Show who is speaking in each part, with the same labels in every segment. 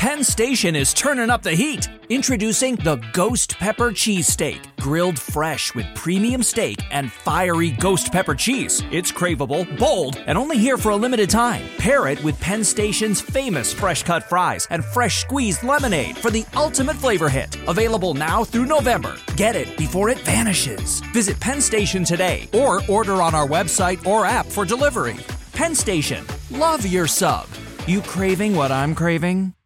Speaker 1: Penn Station is turning up the heat. Introducing the Ghost Pepper Cheesesteak. Grilled fresh with premium steak and fiery ghost pepper cheese. It's craveable, bold, and only here for a limited time. Pair it with Penn Station's famous fresh-cut fries and fresh squeezed lemonade for the ultimate flavor hit. Available now through November. Get it before it vanishes. Visit Penn Station today or order on our website or app for delivery. Penn Station. Love your sub. You craving what I'm craving?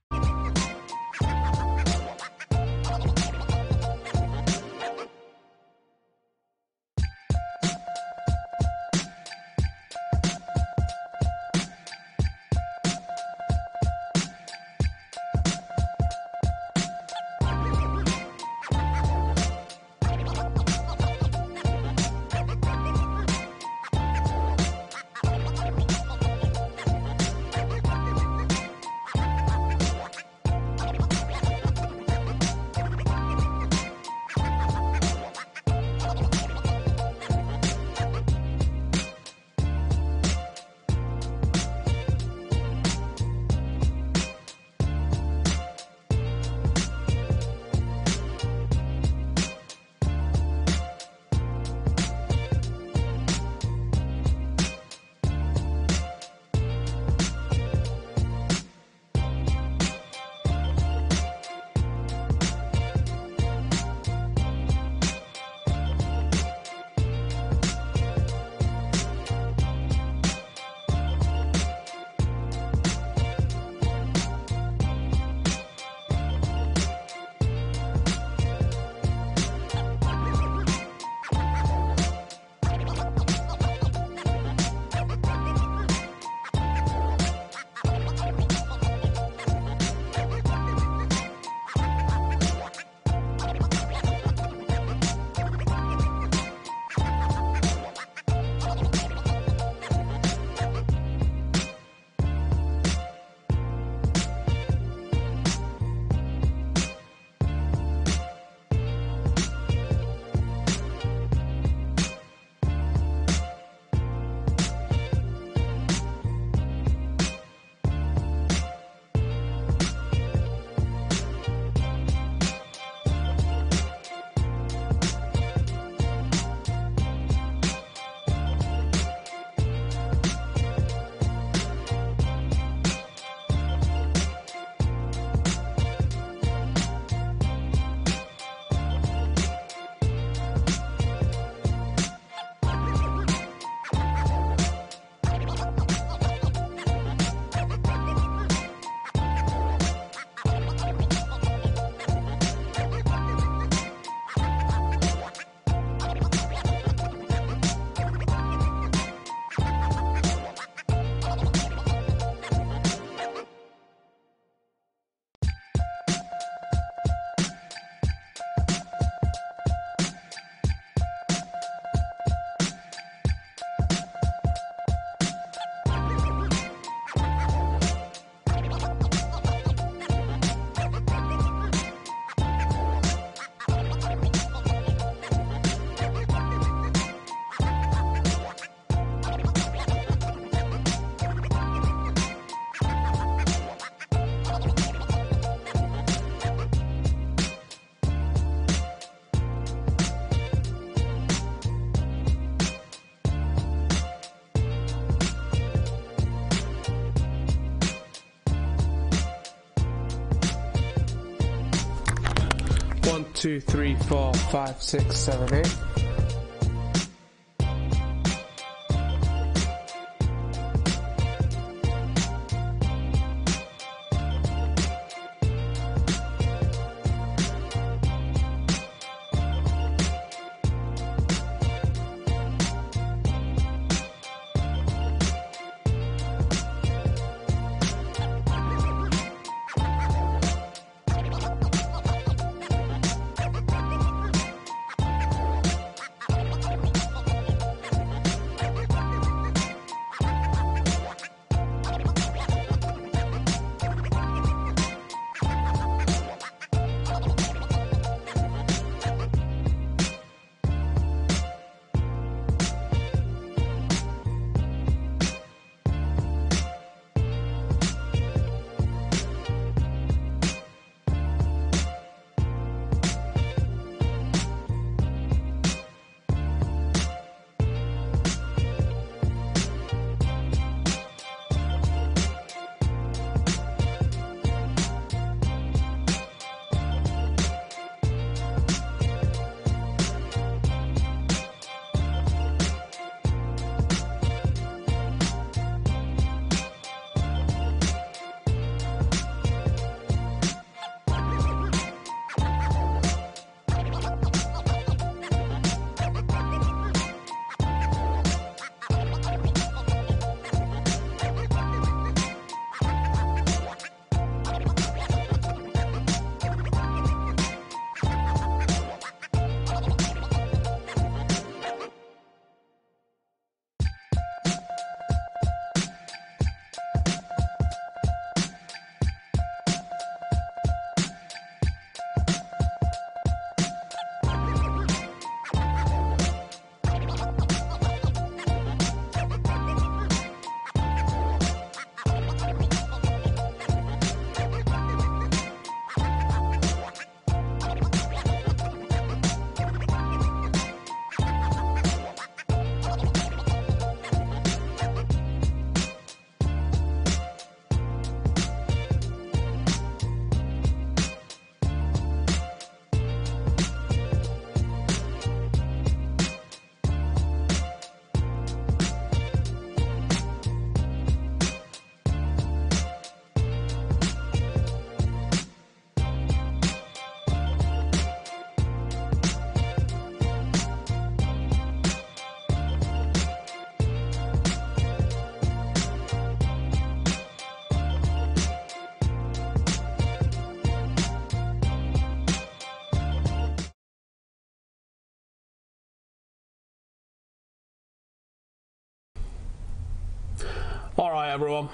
Speaker 2: One, two, three, four, five, six, seven, eight.
Speaker 3: All right, everyone.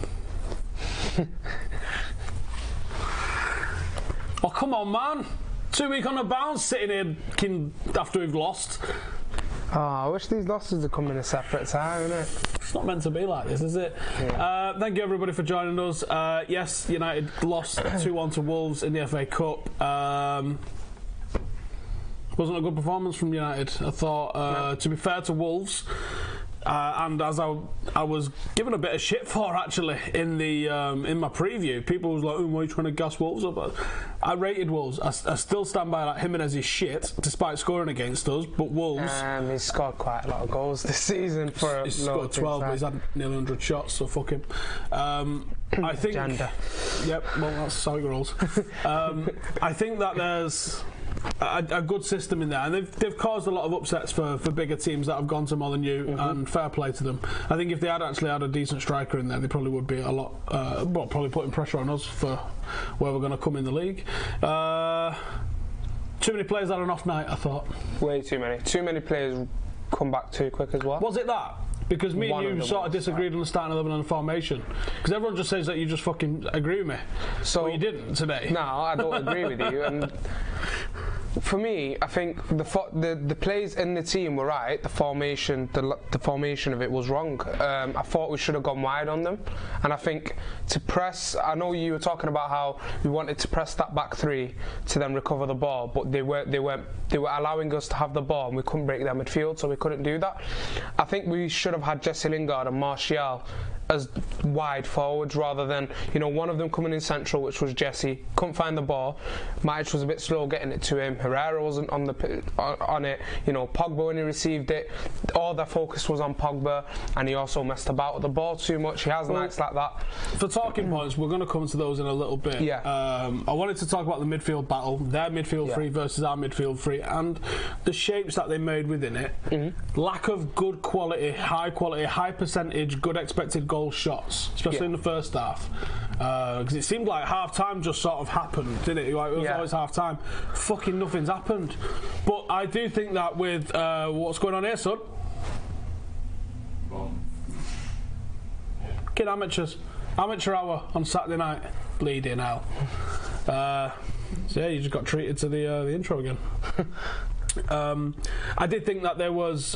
Speaker 3: Oh, come on, man. 2 weeks on the bounce, sitting here after we've lost.
Speaker 2: Oh, I wish these losses would come in a separate time, innit?
Speaker 3: It's not meant to be like this, is it?
Speaker 2: Yeah.
Speaker 3: Thank you, everybody, for joining us. Yes, United lost 2-1 to Wolves in the FA Cup. Wasn't a good performance from United. I thought, to be fair to Wolves, and as I was given a bit of shit for actually in the in my preview, people was like, "Oh, why are you trying to gas Wolves up?" I rated Wolves. I still stand by that. Jimenez is shit despite scoring against us, but Wolves.
Speaker 2: He's scored quite a lot of goals this season for.
Speaker 3: He's scored 12, but he's had nearly 100 shots, so fuck him. I think.
Speaker 2: Gender.
Speaker 3: Yep. Well, that's how it rolls. I think that there's a good system in there, and they've caused a lot of upsets for bigger teams that have gone to Molineux, and fair play to them. I think if they had actually had a decent striker in there, they probably would be a lot, probably putting pressure on us for where we're going to come in the league. Too many players had an off night, I thought.
Speaker 2: Way too many. Too many players come back too quick as well.
Speaker 3: Was it that? Because me and you sort of disagreed on the starting 11 and the formation. Because everyone just says that you just fucking agree with me. So well, you didn't today.
Speaker 2: No, I don't agree with you. And for me, I think the players in the team were right. The formation of it was wrong. I thought we should have gone wide on them. And I think to press, I know you were talking about how we wanted to press that back three to then recover the ball, but they were allowing us to have the ball and we couldn't break their midfield, so we couldn't do that. I think we should have had Jesse Lingard and Martial as wide forwards rather than, one of them coming in central, which was Jesse, couldn't find the ball. Matic was a bit slow getting it to him. Herrera wasn't on it. Pogba, when he received it, all their focus was on Pogba, and he also messed about with the ball too much. He has nights like that.
Speaker 3: For talking points, we're going to come to those in a little bit.
Speaker 2: Yeah.
Speaker 3: I wanted to talk about the midfield battle, their midfield three versus our midfield three, and the shapes that they made within it. Lack of good quality, high percentage, good expected goal shots, especially in the first half, because it seemed like half time just sort of happened, didn't it? Like, it was always half time. Fucking nothing's happened. But I do think that with what's going on here, son. Kid amateur hour on Saturday night, bleeding hell. So yeah, you just got treated to the intro again. I did think that there was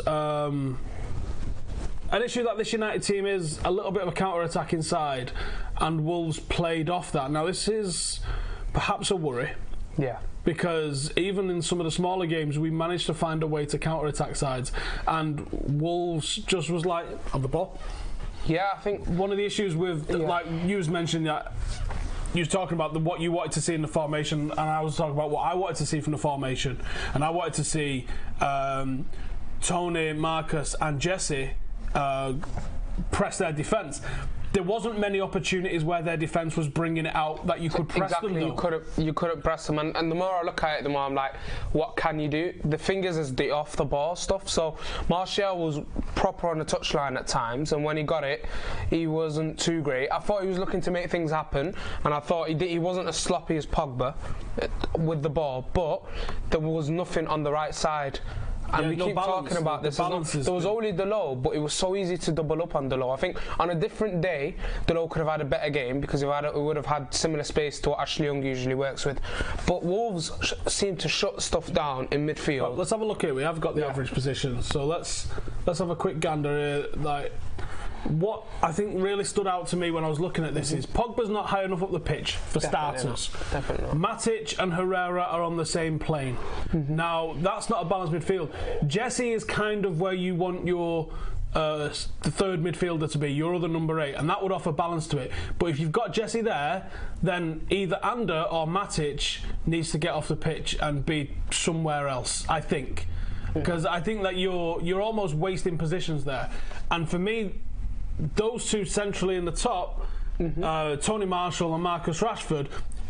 Speaker 3: an issue that this United team is a little bit of a counter-attack inside, and Wolves played off that. Now, this is perhaps a worry.
Speaker 2: Yeah.
Speaker 3: Because even in some of the smaller games, we managed to find a way to counter-attack sides, and Wolves just was like, on the ball.
Speaker 2: Yeah, I think
Speaker 3: one of the issues with, like you was mentioning that, you was talking about what you wanted to see in the formation, and I was talking about what I wanted to see from the formation, and I wanted to see Tony, Marcus and Jesse press their defence. There wasn't many opportunities where their defence was bringing it out that you could press them.
Speaker 2: Exactly, you couldn't press them, and the more I look at it, the more I'm like, what can you do? The fingers is the off the ball stuff. So Martial was proper on the touchline at times, and when he got it, he wasn't too great. I thought he was looking to make things happen, and I thought he wasn't as sloppy as Pogba with the ball, but there was nothing on the right side. And we keep talking about this. There was only Delot, but it was so easy to double up on Delot. I think on a different day, Delot could have had a better game because he would have had similar space to what Ashley Young usually works with. But Wolves seem to shut stuff down in midfield.
Speaker 3: Well, let's have a look here. We have got the average position, so let's have a quick gander here. Like, what I think really stood out to me when I was looking at this is Pogba's not high enough up the pitch for starters.
Speaker 2: Definitely not.
Speaker 3: Matic and Herrera are on the same plane. Now, that's not a balanced midfield. Jesse is kind of where you want your the third midfielder to be, your other number 8, and that would offer balance to it. But if you've got Jesse there, then either Ander or Matic needs to get off the pitch and be somewhere else, I think. Because I think that you're almost wasting positions there. And for me, those two centrally in the top, Tony Marshall and Marcus Rashford,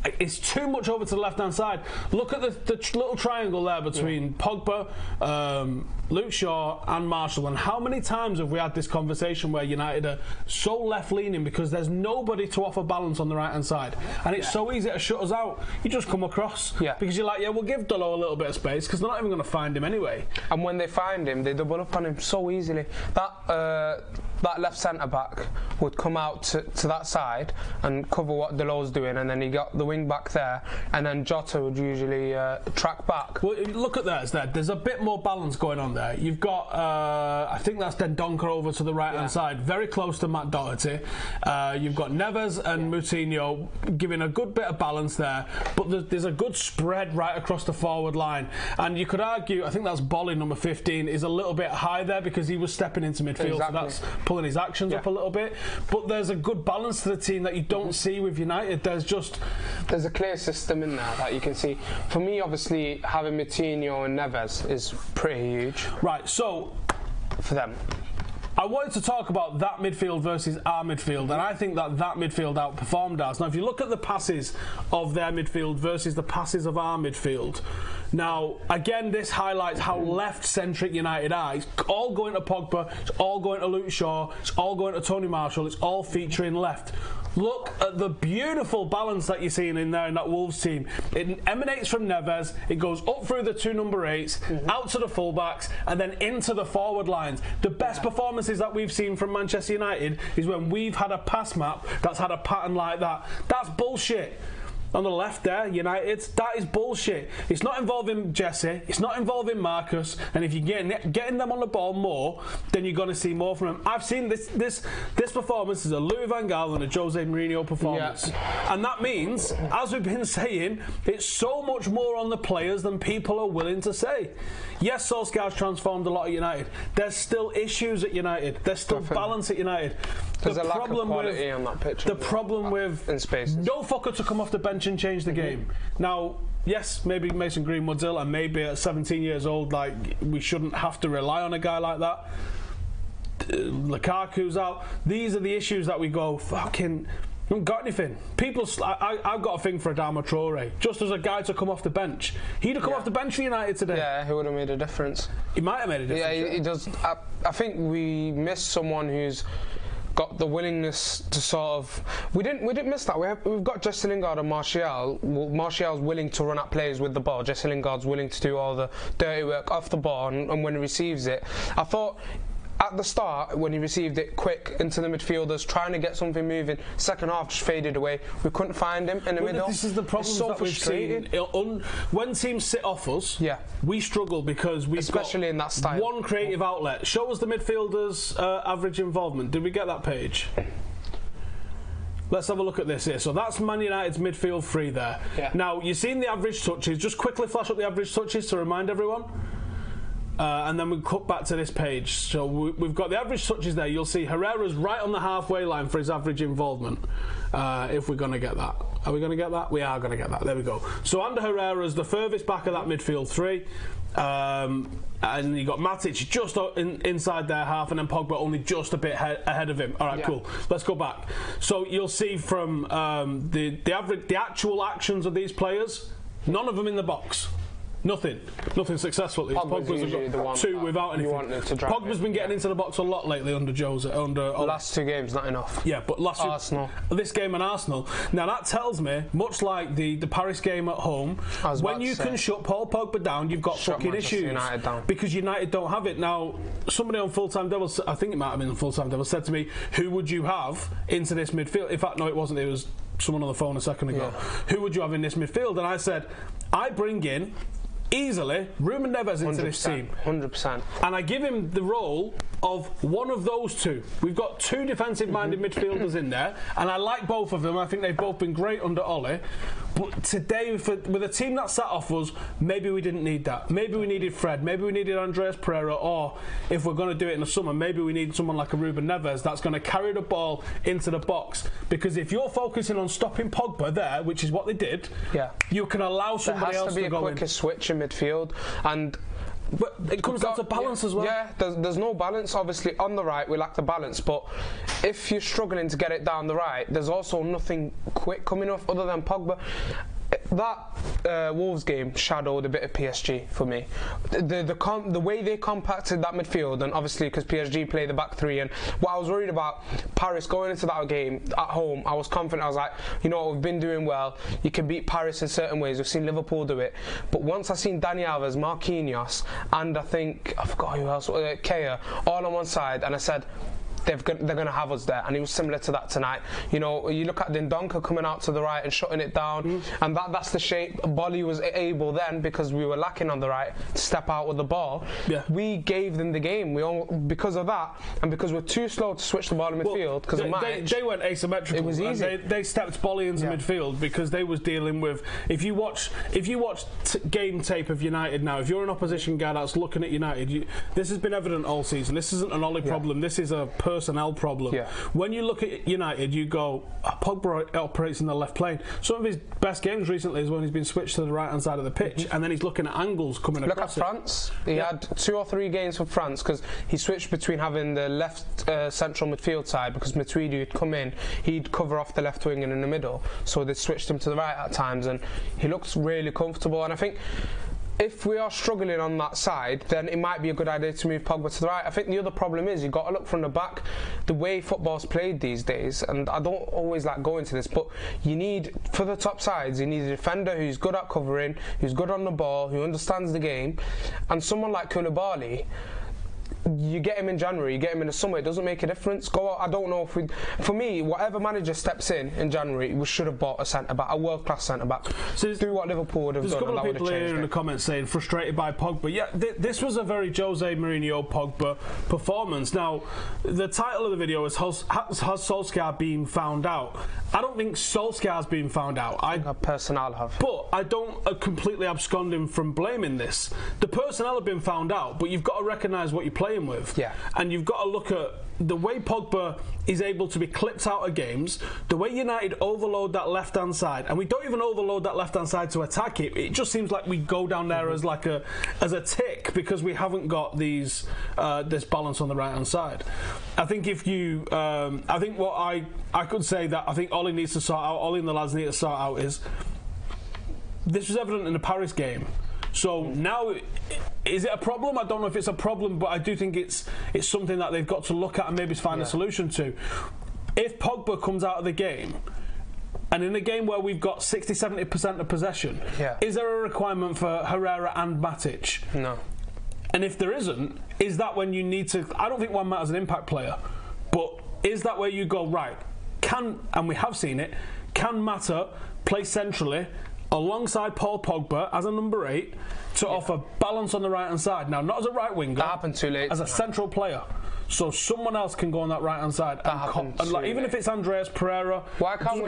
Speaker 3: it's too much over to the left-hand side. Look at the little triangle there between Pogba, Luke Shaw and Martial, and how many times have we had this conversation where United are so left-leaning because there's nobody to offer balance on the right-hand side, and it's so easy to shut us out. You just come across because you're like, yeah, we'll give Dolo a little bit of space because they're not even going to find him anyway.
Speaker 2: And when they find him, they double up on him so easily. That left centre-back would come out to that side and cover what Delo's doing, and then he got the wing back there, and then Jota would usually track back.
Speaker 3: Well, look at theirs there. There's a bit more balance going on there. You've got, I think that's Dendoncker over to the right-hand side, very close to Matt Doherty. You've got Neves and Moutinho giving a good bit of balance there, but there's a good spread right across the forward line. And you could argue, I think that's Bolly, number 15, is a little bit high there because he was stepping into midfield, so that's pulling his actions up a little bit. But there's a good balance to the team that you don't see with United. There's
Speaker 2: a clear system in there that you can see. For me, obviously, having Moutinho and Neves is pretty huge.
Speaker 3: Right, so
Speaker 2: for them,
Speaker 3: I wanted to talk about that midfield versus our midfield, and I think that midfield outperformed ours. Now, if you look at the passes of their midfield versus the passes of our midfield, now, again, this highlights how left-centric United are. It's all going to Pogba, it's all going to Luke Shaw, it's all going to Tony Martial, it's all featuring left. Look at the beautiful balance that you're seeing in there in that Wolves team. It emanates from Neves, it goes up through the two number 8s, out to the fullbacks, and then into the forward lines. The best performances that we've seen from Manchester United is when we've had a pass map that's had a pattern like that. That's bullshit. On the left there, United, that is bullshit. It's not involving Jesse, it's not involving Marcus, and if you're getting them on the ball more, then you're going to see more from them. I've seen this performance is a Louis van Gaal and a Jose Mourinho performance. And that means, as we've been saying, it's so much more on the players than people are willing to say. Yes, Solskjaer's transformed a lot at United. There's still issues at United. There's still balance at United.
Speaker 2: There's a lack of quality on that pitch.
Speaker 3: The problem with no fucker to come off the bench and change the game. Now, yes, maybe Mason Greenwood's ill, and maybe at 17 years old, like, we shouldn't have to rely on a guy like that. Lukaku's out. These are the issues that we go, fucking, haven't got anything. I've got a thing for Adama Traore, just as a guy to come off the bench. He'd have come off the bench for United today.
Speaker 2: Yeah, he would have made a difference.
Speaker 3: He might have made a difference.
Speaker 2: Yeah, he does. I think we missed someone who's got the willingness to sort of. We didn't miss that. We've got Jesse Lingard and Martial. Martial's willing to run at players with the ball. Jesse Lingard's willing to do all the dirty work off the ball, and when he receives it, I thought at the start, when he received it quick into the midfielders, trying to get something moving, second half just faded away. We couldn't find him in the middle.
Speaker 3: This is the problem that we've seen. When teams sit off us, we struggle because we've
Speaker 2: especially in that style.
Speaker 3: One creative outlet. Show us the midfielders' average involvement. Did we get that page? Let's have a look at this here. So that's Man United's midfield 3 there. Now, you've seen the average touches. Just quickly flash up the average touches to remind everyone. And then we cut back to this page. So we've got the average touches there. You'll see Herrera's right on the halfway line for his average involvement. If we're going to get that. Are we going to get that? We are going to get that. There we go. So Ander Herrera's the furthest back of that midfield 3. And you got Matic just inside their half, and then Pogba only just a bit ahead of him. All right, cool. Let's go back. So you'll see from the actual actions of these players, none of them in the box. Nothing successful. Pogba's got 2 without anything. Pogba's been getting into the box a lot lately under Jose.
Speaker 2: Last 2 games, not enough.
Speaker 3: Yeah, but Arsenal. This game and Arsenal. Now that tells me, much like the Paris game at home, when you can shut Paul Pogba down, you've got fucking issues.
Speaker 2: United down.
Speaker 3: Because United don't have it. Now, somebody on Full Time Devils, I think it might have been on Full Time Devils, said to me, "Who would you have into this midfield?" In fact, no, it wasn't. It was someone on the phone a second ago. Who would you have in this midfield? And I said, I bring in easily Ruben Neves into this team.
Speaker 2: 100%.
Speaker 3: And I give him the role of one of those 2. We've got 2 defensive-minded midfielders in there, and I like both of them. I think they've both been great under Ole. But today, with a team that sat off us, maybe we didn't need that. Maybe we needed Fred. Maybe we needed Andreas Pereira. Or, if we're going to do it in the summer, maybe we need someone like a Ruben Neves that's going to carry the ball into the box. Because if you're focusing on stopping Pogba there, which is what they did, you can allow somebody else to go in.
Speaker 2: There has to be a quicker switch in midfield. And
Speaker 3: But it comes down to balance as well.
Speaker 2: Yeah, there's no balance. Obviously, on the right, we lack the balance. But if you're struggling to get it down the right, there's also nothing quick coming off other than Pogba. That Wolves game shadowed a bit of PSG for me. The way they compacted that midfield, and obviously because PSG play the back three, and what I was worried about Paris going into that game at home, I was confident. I was like, you know what, we've been doing well. You can beat Paris in certain ways. We've seen Liverpool do it. But once I seen Dani Alves, Marquinhos, and I forgot who else, Kea, all on one side, and I said, they're going to have us there, and it was similar to that tonight. You know, you look at Dendoncker coming out to the right and shutting it down, and that's the shape. Bolly was able then, because we were lacking on the right, to step out with the ball. Yeah. We gave them the game. Because of that, and because we're too slow to switch the ball in midfield. Because
Speaker 3: they went asymmetrical.
Speaker 2: It was easy.
Speaker 3: They stepped Bolly into midfield because they was dealing with. If you watch game tape of United now, if you're an opposition guy that's looking at United, this has been evident all season. This isn't an Ollie problem. This is a personnel problem. Yeah. When you look at United, you go, Pogba operates in the left lane. Some of his best games recently is when he's been switched to the right hand side of the pitch, and then he's looking at angles coming across.
Speaker 2: Look at France. He had 2 or 3 games for France because he switched between having the left central midfield side, because Matuidi would come in, he'd cover off the left wing and in the middle, so they switched him to the right at times, and he looks really comfortable. And I think if we are struggling on that side, then it might be a good idea to move Pogba to the right. I think the other problem is you've got to look from the back. The way football's played these days, and I don't always like going to this, but you need, for the top sides, you need a defender who's good at covering, who's good on the ball, who understands the game, and someone like Koulibaly. You get him in January, you get him in the summer, it doesn't make a difference. Go out, I don't know if for me, whatever manager steps in January, we should have bought a centre-back, a world-class centre-back. So do what Liverpool would have done.
Speaker 3: There's a couple of people here in the comments saying frustrated by Pogba. Yeah, this was a very Jose Mourinho Pogba performance. Now, the title of the video is Has Solskjaer been found out? I don't think Solskjaer's been found out.
Speaker 2: I personnel have.
Speaker 3: But I don't completely abscond him from blaming this. The personnel have been found out, but you've got to recognise what you're playing with.
Speaker 2: Yeah.
Speaker 3: And you've got to look at the way Pogba is able to be clipped out of games, the way United overload that left-hand side, and we don't even overload that left-hand side to attack it. It just seems like we go down there as a tick because we haven't got this balance on the right-hand side. I think if you, I think what I could say that I think Ollie needs to sort out, Ollie and the lads need to sort out is, this was evident in the Paris game. So now, is it a problem? I don't know if it's a problem, but I do think it's something that they've got to look at and maybe find a solution to. If Pogba comes out of the game, and in a game where we've got 60-70% of possession, is there a requirement for Herrera and Matic?
Speaker 2: No.
Speaker 3: And if there isn't, is that when you need to... I don't think Juan Mata's an impact player, but is that where you go, right, and we have seen it, can Mata play centrally alongside Paul Pogba as a number 8 to offer balance on the right hand side? Now, not as a right winger,
Speaker 2: that happened too late,
Speaker 3: as a central player, so someone else can go on that right hand side. Even if it's Andreas Pereira,
Speaker 2: why can't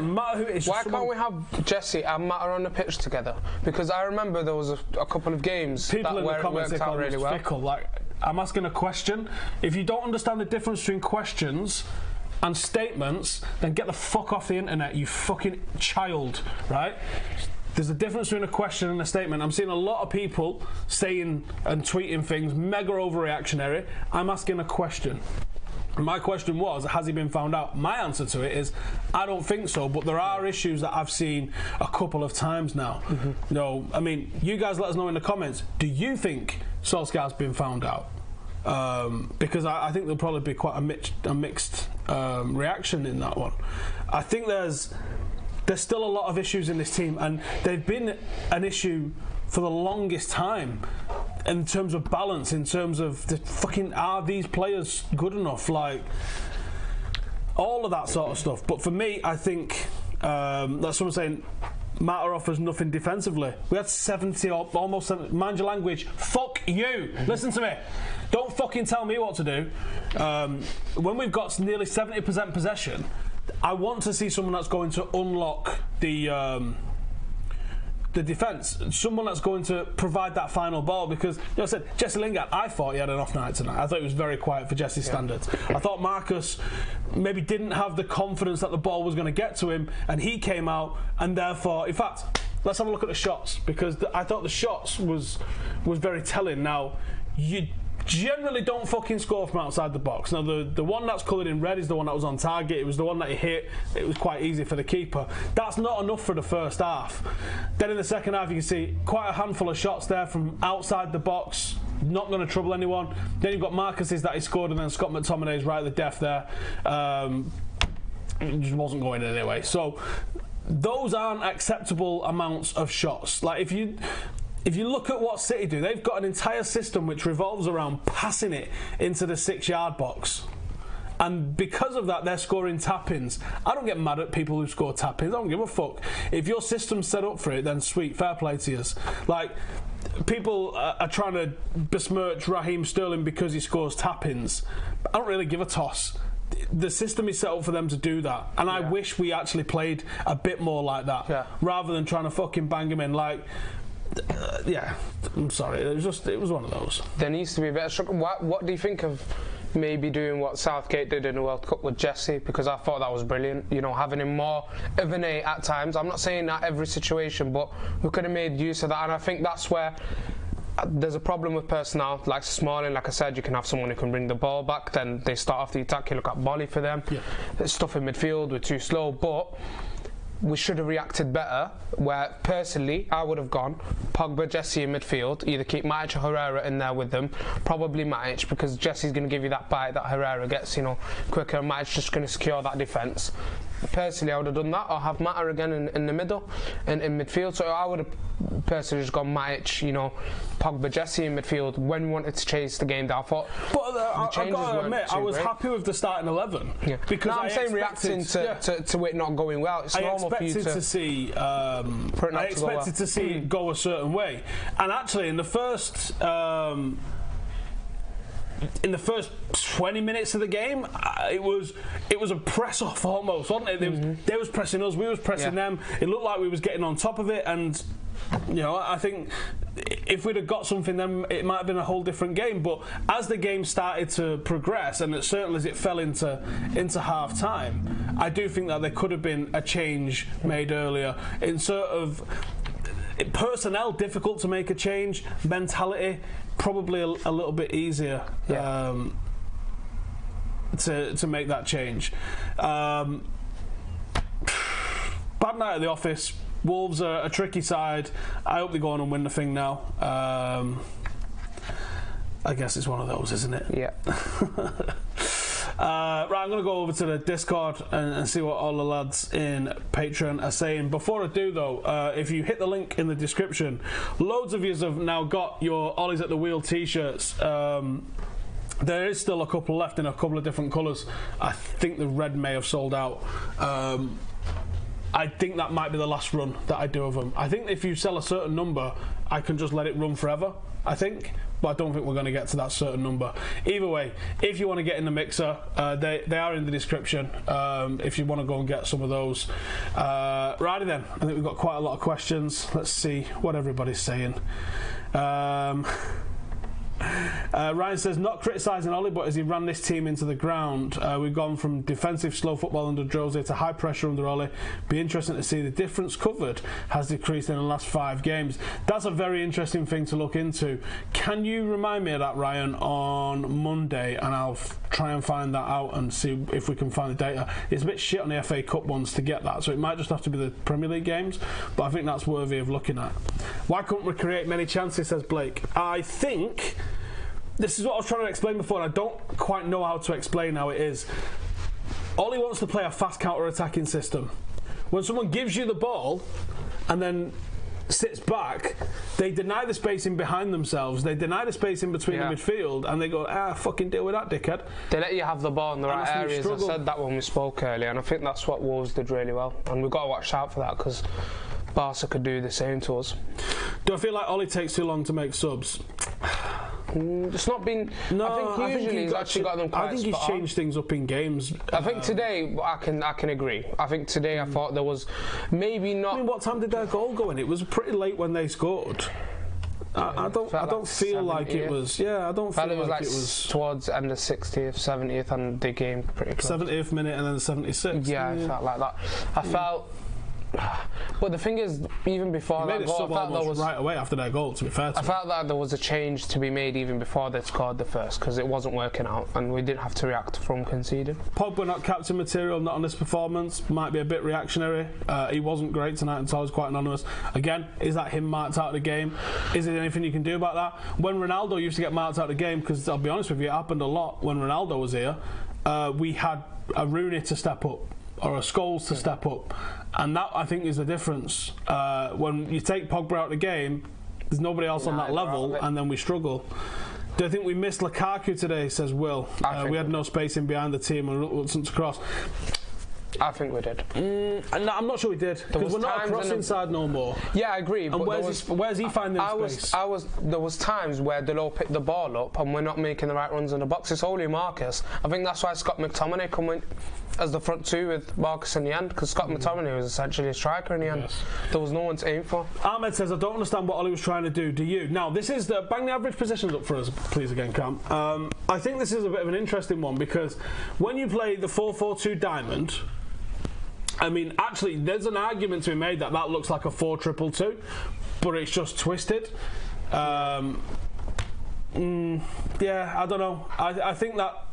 Speaker 2: we have Jesse and Mata on the pitch together? Because I remember there was a couple of games
Speaker 3: people in the comments
Speaker 2: it worked out really well.
Speaker 3: Fickle. Like, I'm asking a question. If you don't understand the difference between questions and statements, then get the fuck off the internet, you fucking child, right? There's a difference between a question and a statement. I'm seeing a lot of people saying and tweeting things mega overreactionary. I'm asking a question. My question was, has he been found out? My answer to it is, I don't think so, but there are issues that I've seen a couple of times now. No, I mean, you guys let us know in the comments, do you think Solskjaer's been found out? Because I think there'll probably be quite a mixed reaction in that one. I think there's still a lot of issues in this team, and they've been an issue for the longest time in terms of balance, in terms of are these players good enough, like all of that sort of stuff. But for me, I think that's someone saying Mata offers nothing defensively. We had 70 or almost 70, mind your language, fuck you, listen to me, don't fucking tell me what to do. When we've got nearly 70% possession, I want to see someone that's going to unlock the defence, someone that's going to provide that final ball, because, you know, I said Jesse Lingard, I thought he had an off night tonight. I thought it was very quiet for Jesse's standards. I thought Marcus maybe didn't have the confidence that the ball was going to get to him, and he came out, and therefore, in fact, let's have a look at the shots, because I thought the shots was very telling. Now, you generally don't fucking score from outside the box. Now, the one that's coloured in red is the one that was on target. It was the one that he hit. It was quite easy for the keeper. That's not enough for the first half. Then in the second half, you can see quite a handful of shots there from outside the box. Not going to trouble anyone. Then you've got Marcus's that he scored, and then Scott McTominay's right at the death there. It just wasn't going in anyway. So those aren't acceptable amounts of shots. Like, if you look at what City do, they've got an entire system which revolves around passing it into the 6-yard box. And because of that, they're scoring tap-ins. I don't get mad at people who score tap-ins. I don't give a fuck. If your system's set up for it, then sweet, fair play to you. Like, people are trying to besmirch Raheem Sterling because he scores tap-ins. I don't really give a toss. The system is set up for them to do that, and I wish we actually played a bit more like that, rather than trying to fucking bang him in. Like, I'm sorry, it was one of those. There
Speaker 2: needs to be a better structure. What do you think of maybe doing what Southgate did in the World Cup with Jesse? Because I thought that was brilliant. You know, having him more of an 8 at times. I'm not saying that every situation, but we could have made use of that, and I think that's where there's a problem with personnel. Like Smalling, like I said, you can have someone who can bring the ball back, then they start off the attack. You look at Bolly for them. There's stuff in midfield, we're too slow, but we should have reacted better, where personally I would have gone Pogba, Jesse in midfield, either keep Matic or Herrera in there with them, probably Matic, because Jesse's going to give you that bite that Herrera gets, you know, quicker, and Matic's just going to secure that defence. Personally, I would have done that, or have Mata again in the middle, in midfield. So I would have personally just gone Matic, you know, Pogba, Jesse in midfield when we wanted to chase the game down. But
Speaker 3: I've got to admit, I was happy with the starting 11.
Speaker 2: Because I'm saying reacting to it not going well. It's normal for you to
Speaker 3: see. I expected to see it go a certain way, and actually in the first 20 minutes of the game, it was a press off almost, wasn't it? They was pressing us, we was pressing them. It looked like we was getting on top of it, and you know, I think if we'd have got something, then it might have been a whole different game. But as the game started to progress, and certainly as it fell into half time, I do think that there could have been a change made earlier in sort of personnel. Difficult to make a change. Mentality probably a little bit easier to make that change. Bad night at the office. Wolves are a tricky side. I hope they go on and win the thing now. I guess it's one of those, isn't it?
Speaker 2: Yeah.
Speaker 3: Right, I'm going to go over to the Discord and see what all the lads in Patreon are saying. Before I do, though, if you hit the link in the description, loads of you have now got your Ollie's at the Wheel t-shirts. There is still a couple left in a couple of different colours. I think the red may have sold out. I think that might be the last run that I do of them. I think if you sell a certain number, I can just let it run forever, I think. But I don't think we're going to get to that certain number. Either way, if you want to get in the mixer, they are in the description, if you want to go and get some of those. Righty then, I think we've got quite a lot of questions. Let's see what everybody's saying. Ryan says, not criticising Ollie, but as he ran this team into the ground, we've gone from defensive slow football under Jose to high pressure under Ollie. Be interesting to see the difference covered has decreased in the last 5 games. That's a very interesting thing to look into. Can you remind me of that, Ryan, on Monday, and I'll try and find that out and see if we can find the data. It's a bit shit on the FA Cup ones to get that, so it might just have to be the Premier League games, but I think that's worthy of looking at. Why couldn't we create many chances, says Blake. I think this is what I was trying to explain before, and I don't quite know how to explain how it is. Ollie wants to play a fast counter-attacking system. When someone gives you the ball and then sits back, they deny the spacing behind themselves, they deny the space in between the midfield, and they go, fucking deal with that, dickhead.
Speaker 2: They let you have the ball in the right areas. I said that when we spoke earlier, and I think that's what Wolves did really well, and we've got to watch out for that, because Barca could do the same to us.
Speaker 3: Do I feel like Ollie takes too long to make subs?
Speaker 2: It's not been. No, I think usually he's actually got them quite.
Speaker 3: I think he's changed things up in games.
Speaker 2: I think today I can agree. I think today I thought there was maybe not.
Speaker 3: I mean, what time did their goal go in? It was pretty late when they scored. I don't feel like it was. Yeah, I don't feel like it was
Speaker 2: towards end of 60th, 70th, and the game pretty close.
Speaker 3: 70th minute and then 76th.
Speaker 2: Yeah, I felt like that. I felt But the thing is, even before
Speaker 3: He
Speaker 2: that
Speaker 3: made a
Speaker 2: goal,
Speaker 3: sub
Speaker 2: I felt there
Speaker 3: almost
Speaker 2: was
Speaker 3: right away after their goal, to be fair to
Speaker 2: I
Speaker 3: him.
Speaker 2: felt that there was a change to be made even before they scored the first, because it wasn't working out and we didn't have to react from conceding.
Speaker 3: Pogba not captain material, not on this performance, might be a bit reactionary. He wasn't great tonight and so I was quite anonymous. Again, is that him marked out of the game? Is there anything you can do about that? When Ronaldo used to get marked out of the game, because I'll be honest with you, it happened a lot when Ronaldo was here, we had a Rooney to step up or a Scholes to step up, and that I think is the difference. When you take Pogba out of the game, there's nobody else on that level, and then we struggle. Do I think we missed Lukaku today, says Will? We had no space in behind the team and reluctance to cross.
Speaker 2: I think we did.
Speaker 3: I'm not sure we did, because we're not a crossing side no more.
Speaker 2: Yeah, I agree.
Speaker 3: And where's he finding space?
Speaker 2: There was times where Delors picked the ball up and we're not making the right runs in the box. It's only Marcus. I think that's why Scott McTominay come in as the front two with Marcus in the end, because Scott McTominay was essentially a striker in the end.
Speaker 3: Yes.
Speaker 2: There was no one to aim for.
Speaker 3: Ahmed says, I don't understand what Ollie was trying to do. Do you? Now, this is bang the average positions up for us, please again, Cam. I think this is a bit of an interesting one, because when you play the 4-4-2 diamond, I mean, actually, there's an argument to be made that looks like a 4-2-2, but it's just twisted. Yeah, I don't know. I think that.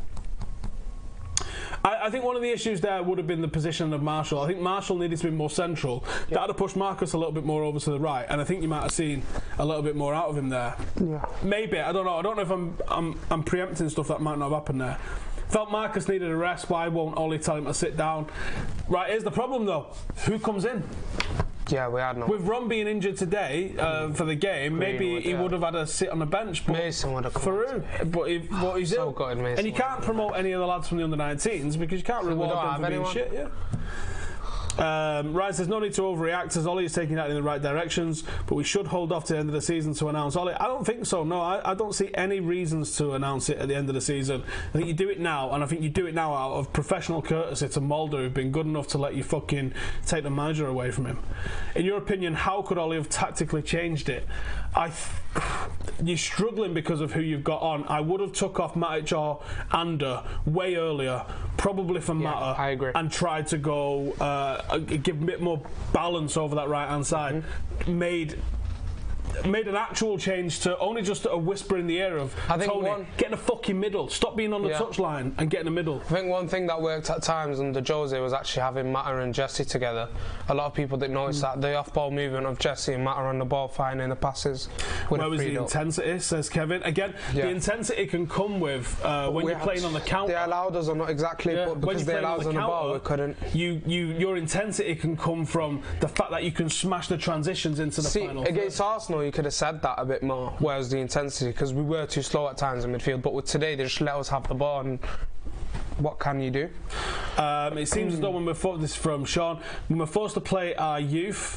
Speaker 3: I think one of the issues there would have been the position of Marshall. I think Marshall needed to be more central. Yep. That would have pushed Marcus a little bit more over to the right, and I think you might have seen a little bit more out of him there.
Speaker 2: Yeah.
Speaker 3: Maybe, I don't know. I don't know if I'm preempting stuff that might not have happened there. Felt Marcus needed a rest. Why won't Ollie tell him to sit down? Right, here's the problem though. Who comes in?
Speaker 2: Yeah, we had no.
Speaker 3: With Ron being injured today for the game, maybe he would have had to sit on the bench. But
Speaker 2: Mason would have come.
Speaker 3: For who? But he's
Speaker 2: so
Speaker 3: ill.
Speaker 2: good, Mason.
Speaker 3: And you can't promote any of the lads from the under-19s because you can't reward them for being shit. Yeah. Ryan says, no need to overreact as Ollie is taking that in the right directions, but we should hold off to the end of the season to announce Ollie. I don't think so, no. I don't see any reasons to announce it at the end of the season. I think you do it now, and I think you do it now out of professional courtesy to Mulder, who've been good enough to let you fucking take the manager away from him. In your opinion, how could Ollie have tactically changed it? You're struggling because of who you've got on. I would have took off Matic or Ander way earlier, probably for Mata,
Speaker 2: I agree.
Speaker 3: and tried to go give a bit more balance over that right hand side. Made an actual change to only just a whisper in the ear of Tony, get in the fucking middle, stop being on the touchline and get in the middle.
Speaker 2: I think one thing that worked at times under Jose was actually having Mata and Jesse together. A lot of people didn't notice that the off-ball movement of Jesse and Mata on the ball, finding the passes.
Speaker 3: Where was the intensity, says Kevin. Again, the intensity can come with when you're playing on the counter.
Speaker 2: They allowed us, or not exactly, but because they allowed us on the ball, we couldn't.
Speaker 3: Your intensity can come from the fact that you can smash the transitions into the final.
Speaker 2: Against Arsenal, you could have said that a bit more. Where's the intensity? Because we were too slow at times in midfield. But with today, they just let us have the ball. And what can you do?
Speaker 3: It seems as though when this is from Sean, when we're forced to play our youth,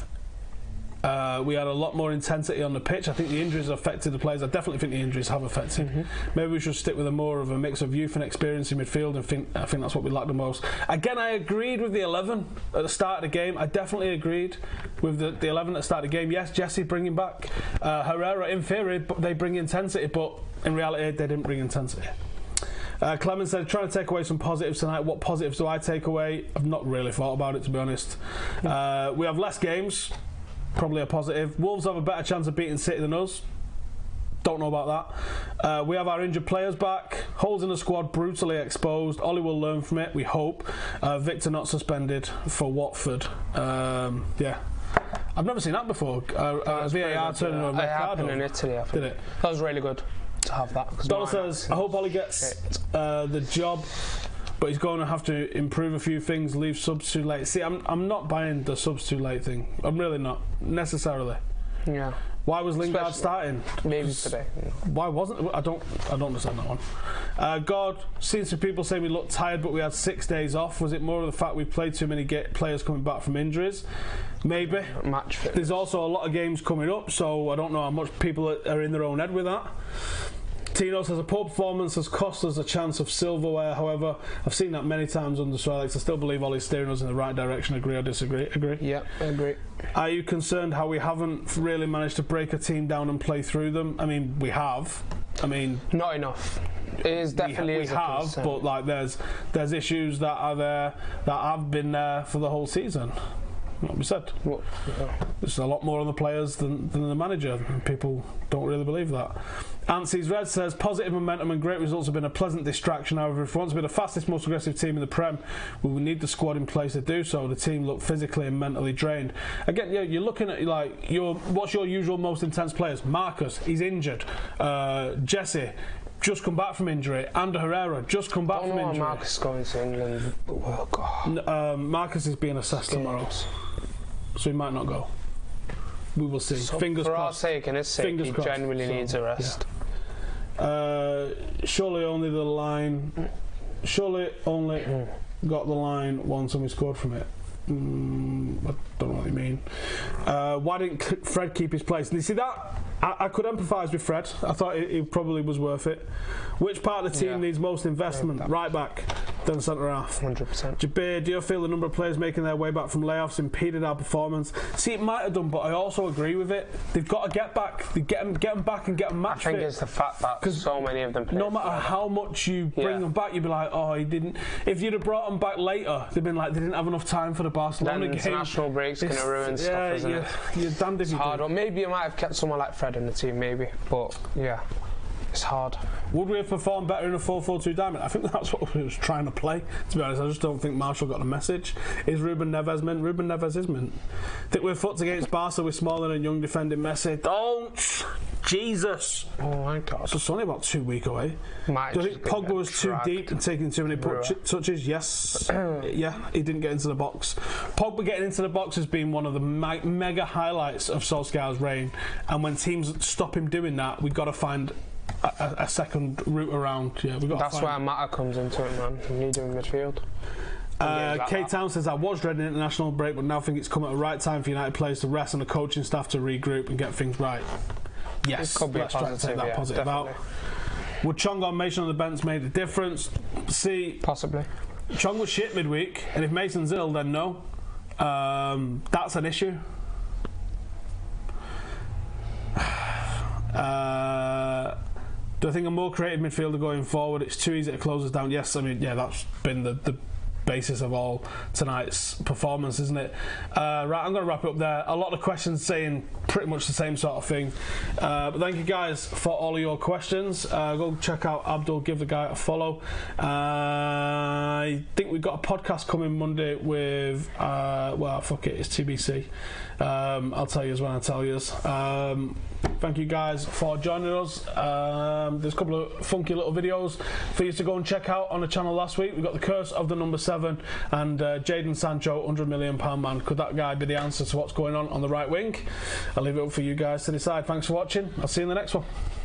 Speaker 3: we had a lot more intensity on the pitch. I think the injuries affected the players. I definitely think the injuries have affected. Maybe we should stick with more of a mix of youth and experience in midfield, and I think that's what we lack the most. Again, I agreed with the 11 at the start of the game. I definitely agreed with the 11 at the start of the game. Yes, Jesse bringing back Herrera in theory, but they bring intensity, but in reality they didn't bring intensity. Clement said, trying to take away some positives tonight. What positives do I take away? I've not really thought about it, to be honest. We have less games. Probably a positive. Wolves have a better chance of beating City than us. Don't know about that. We have our injured players back. Holes in the squad brutally exposed. Ollie will learn from it, we hope. Victor not suspended for Watford. Yeah. I've never seen that before. VAR turning on a red card.
Speaker 2: It happened in Italy, I think.
Speaker 3: Did it?
Speaker 2: That was really good to have that.
Speaker 3: Donald says, I hope Ollie gets the job, but he's going to have to improve a few things, leave subs too late. See, I'm not buying the subs too late thing. I'm really not, necessarily.
Speaker 2: Yeah.
Speaker 3: Why was Lingard starting?
Speaker 2: Maybe today.
Speaker 3: Why wasn't? I don't understand that one. God, seems to people say we looked tired, but we had 6 days off. Was it more of the fact we played too many players coming back from injuries? Maybe.
Speaker 2: Match fit.
Speaker 3: There's also a lot of games coming up, so I don't know how much people are in their own head with that. Tino says a poor performance has cost us a chance of silverware. However, I've seen that many times under Sir Alex. I still believe Ollie's steering us in the right direction. Agree or disagree? Agree?
Speaker 2: Yeah, I agree.
Speaker 3: Are you concerned how we haven't really managed to break a team down and play through them? I mean, we have. I mean,
Speaker 2: not enough. It is definitely
Speaker 3: we have, but like there's issues that are there that have been there for the whole season. Like we said.
Speaker 2: Well, yeah.
Speaker 3: There's a lot more on the players than the manager. People don't really believe that. Ansi's Red says, positive momentum and great results have been a pleasant distraction. However, if we want to be the fastest, most aggressive team in the Prem, we will need the squad in place to do so. The team look physically and mentally drained. Again, yeah, you're looking at like what's your usual most intense players? Marcus, he's injured. Jesse, just come back from injury. Ander Herrera, just come back from injury.
Speaker 2: Marcus is going to England. Oh, God.
Speaker 3: Marcus is being assessed tomorrow, so he might not go. We will see.
Speaker 2: So
Speaker 3: Fingers
Speaker 2: for
Speaker 3: crossed.
Speaker 2: our sake and his sake, he
Speaker 3: crossed.
Speaker 2: genuinely needs a rest.
Speaker 3: Yeah. Surely only the line. Surely only got the line once and we scored from it. I don't know what you mean. Why didn't Fred keep his place? And you see that? I could empathise with Fred. I thought he probably was worth it. Which part of the team needs most investment? Right back, then centre half.
Speaker 2: 100%.
Speaker 3: Jabir, do you feel the number of players making their way back from layoffs impeded our performance? See, it might have done, but I also agree with it. They've got to get back. They get them back and get them match fit.
Speaker 2: I think it's the fact that so many of them play.
Speaker 3: No matter how much you bring them back, you'd be like, oh, he didn't. If you'd have brought them back later, they'd been like, they didn't have enough time for the Barcelona game.
Speaker 2: International breaks going to ruin stuff, isn't it?
Speaker 3: You're damned if you
Speaker 2: hard.
Speaker 3: do.
Speaker 2: Or maybe you might have kept someone like Fred in the team, maybe. But yeah, it's hard.
Speaker 3: Would we have performed better in a 4-4-2 diamond? I think that's what we was trying to play. To be honest, I just don't think Marshall got the message. Is Ruben Neves mint? Ruben Neves is mint. Think we're fucked against Barca with Smalling and Young defending Messi. Don't! Jesus!
Speaker 2: Oh my God.
Speaker 3: So it's only about 2 weeks away. Do you think Pogba was too deep and taking too many touches? Yes. Yeah, he didn't get into the box. Pogba getting into the box has been one of the mega highlights of Solskjaer's reign. And when teams stop him doing that, we've got to find a second route around. Yeah, we got.
Speaker 2: That's where Mata comes into it, man. You need him in midfield.
Speaker 3: Kate Town says, I was dreading an international break, but now think it's come at the right time for United players to rest and the coaching staff to regroup and get things right. Yes, let's try to take that positive out. Would Chong on Mason on the bench made a difference? See,
Speaker 2: possibly.
Speaker 3: Chong was shit midweek, and if Mason's ill, then no. That's an issue. Do I think a more creative midfielder going forward? It's too easy to close us down. Yes, I mean, yeah, that's been the basis of all tonight's performance, isn't it? Right, I'm going to wrap it up there. A lot of questions saying pretty much the same sort of thing. But thank you guys for all of your questions. Go check out Abdul, give the guy a follow. I think we've got a podcast coming Monday with, well, fuck it, it's TBC. I'll tell you when I tell you. Thank you guys for joining us. There's a couple of funky little videos for you to go and check out on the channel last week. We've got the Curse of the Number 7 and Jadon Sancho, £100 million man. Could that guy be the answer to what's going on the right wing? I'll leave it up for you guys to decide. Thanks for watching. I'll see you in the next one.